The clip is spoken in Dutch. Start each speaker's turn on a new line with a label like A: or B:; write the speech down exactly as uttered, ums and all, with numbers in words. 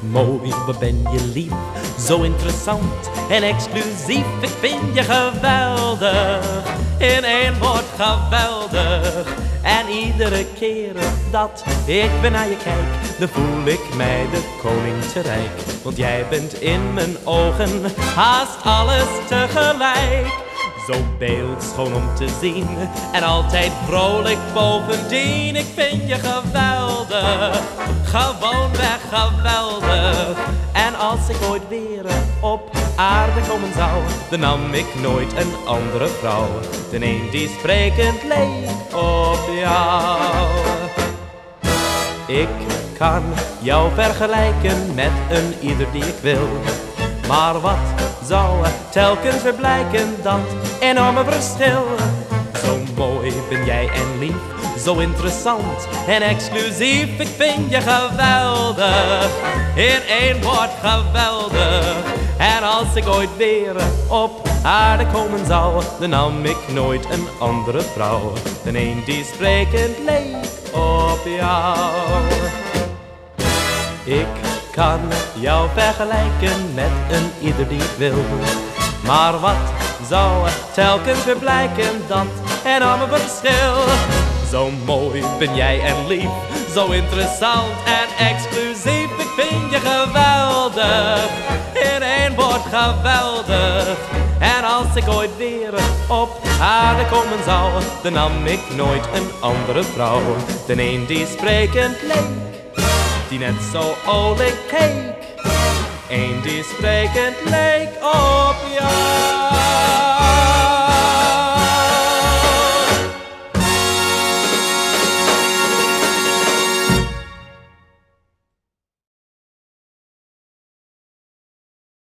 A: mooi, wat ben je lief, zo interessant en exclusief. Ik vind je geweldig, in één woord geweldig. En iedere keer dat ik weer naar je kijk, dan voel ik mij de koning te rijk. Want jij bent in mijn ogen haast alles tegelijk. Zo beeldschoon om te zien en altijd vrolijk bovendien. Ik vind je geweldig, gewoonweg geweldig. En als ik ooit weer op aarde komen zou, dan nam ik nooit een andere vrouw dan een die sprekend leek op jou. Ik kan jou vergelijken met een ieder die ik wil, maar wat zou telkens weer blijken, dat enorme verschil. Zo mooi ben jij en lief, zo interessant en exclusief. Ik vind je geweldig, in één woord geweldig. En als ik ooit weer op aarde komen zou, dan nam ik nooit een andere vrouw dan een die sprekend leek op jou. Ik kan jou vergelijken met een ieder die ik wil, maar wat zou telkens weer blijken, dat enorme verschil. Zo mooi ben jij en lief, zo interessant en exclusief. Ik vind je geweldig, in één woord geweldig. En als ik ooit weer op aarde komen zou, dan nam ik nooit een andere vrouw dan een die sprekend leek, die net zo olijk keek, een die sprekend leek op jou.